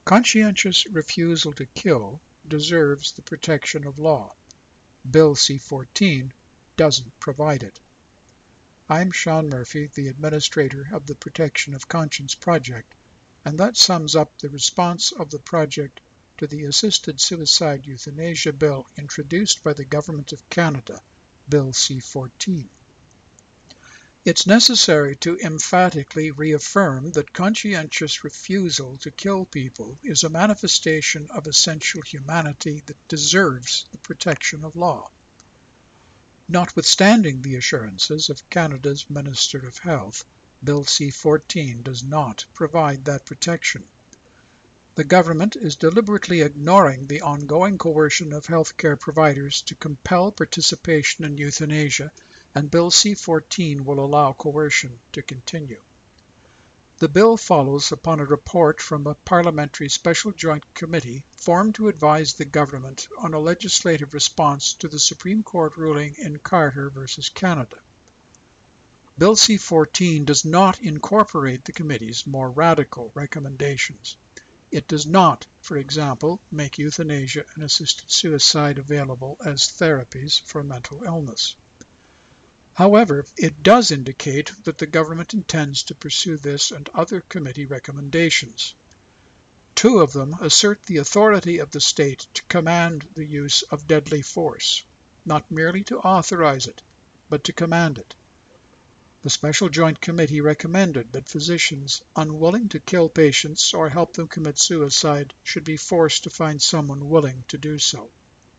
Conscientious refusal to kill deserves the protection of law. Bill C-14 doesn't provide it. I'm Sean Murphy, the administrator of the Protection of Conscience Project, and that sums up the response of the project to the Assisted Suicide Euthanasia Bill introduced by the Government of Canada, Bill C-14. It's necessary to emphatically reaffirm that conscientious refusal to kill people is a manifestation of essential humanity that deserves the protection of law. Notwithstanding the assurances of Canada's Minister of Health, Bill C-14 does not provide that protection. The government is deliberately ignoring the ongoing coercion of healthcare providers to compel participation in euthanasia, and Bill C-14 will allow coercion to continue. The bill follows upon a report from a parliamentary special joint committee formed to advise the government on a legislative response to the Supreme Court ruling in Carter v. Canada. Bill C-14 does not incorporate the committee's more radical recommendations. It does not, for example, make euthanasia and assisted suicide available as therapies for mental illness. However, it does indicate that the government intends to pursue this and other committee recommendations. Two of them assert the authority of the state to command the use of deadly force, not merely to authorize it, but to command it. The Special Joint Committee recommended that physicians unwilling to kill patients or help them commit suicide should be forced to find someone willing to do so.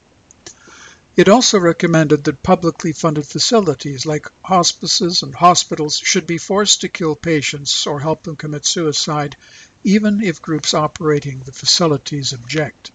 It also recommended that publicly funded facilities like hospices and hospitals should be forced to kill patients or help them commit suicide, even if groups operating the facilities object.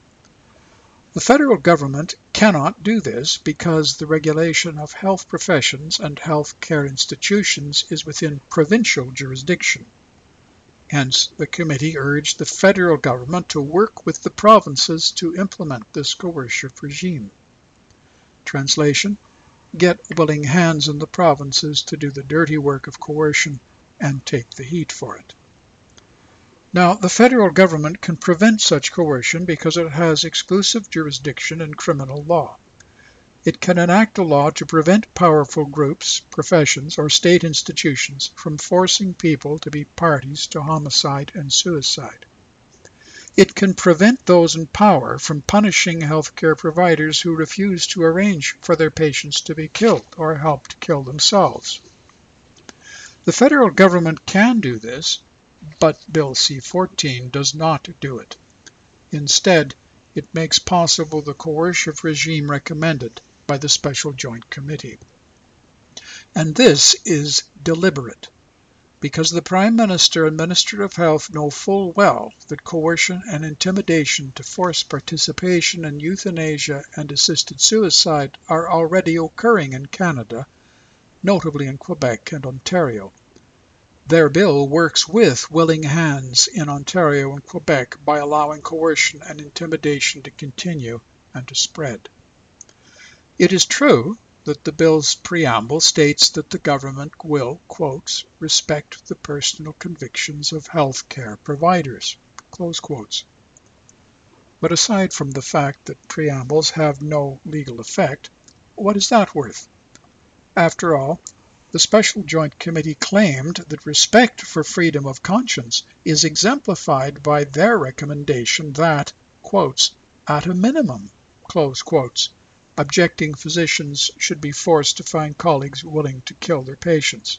The federal government cannot do this because the regulation of health professions and health care institutions is within provincial jurisdiction. Hence, the committee urged the federal government to work with the provinces to implement this coercive regime. Translation: get willing hands in the provinces to do the dirty work of coercion and take the heat for it. Now, the federal government can prevent such coercion because it has exclusive jurisdiction in criminal law. It can enact a law to prevent powerful groups, professions, or state institutions from forcing people to be parties to homicide and suicide. It can prevent those in power from punishing healthcare providers who refuse to arrange for their patients to be killed or help to kill themselves. The federal government can do this, but Bill C-14 does not do it. Instead, it makes possible the coercive regime recommended by the Special Joint Committee. And this is deliberate, because the Prime Minister and Minister of Health know full well that coercion and intimidation to force participation in euthanasia and assisted suicide are already occurring in Canada, notably in Quebec and Ontario. Their bill works with willing hands in Ontario and Quebec by allowing coercion and intimidation to continue and to spread. It is true that the bill's preamble states that the government will, quotes, respect the personal convictions of healthcare providers, close quotes. But aside from the fact that preambles have no legal effect, what is that worth? After all, the Special Joint Committee claimed that respect for freedom of conscience is exemplified by their recommendation that, quotes, at a minimum, close quotes, objecting physicians should be forced to find colleagues willing to kill their patients.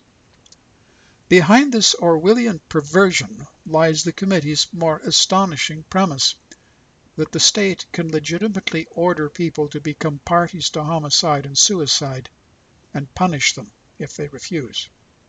Behind this Orwellian perversion lies the committee's more astonishing premise that the state can legitimately order people to become parties to homicide and suicide and punish them if they refuse.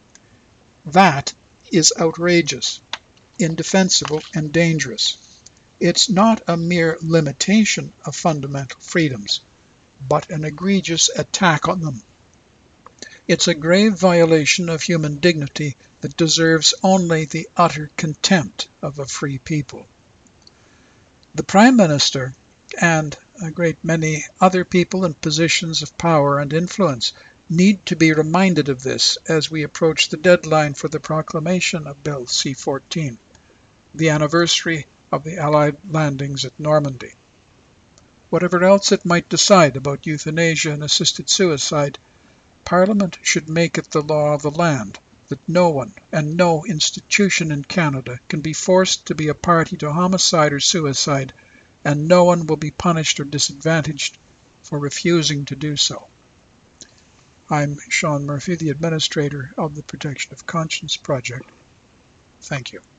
That is outrageous, indefensible, and dangerous. It's not a mere limitation of fundamental freedoms, but an egregious attack on them. It's a grave violation of human dignity that deserves only the utter contempt of a free people. The Prime Minister and a great many other people in positions of power and influence need to be reminded of this as we approach the deadline for the proclamation of Bill C-14, the anniversary of the Allied landings at Normandy. Whatever else it might decide about euthanasia and assisted suicide, Parliament should make it the law of the land that no one and no institution in Canada can be forced to be a party to homicide or suicide, and no one will be punished or disadvantaged for refusing to do so. I'm Sean Murphy, the administrator of the Protection of Conscience Project. Thank you.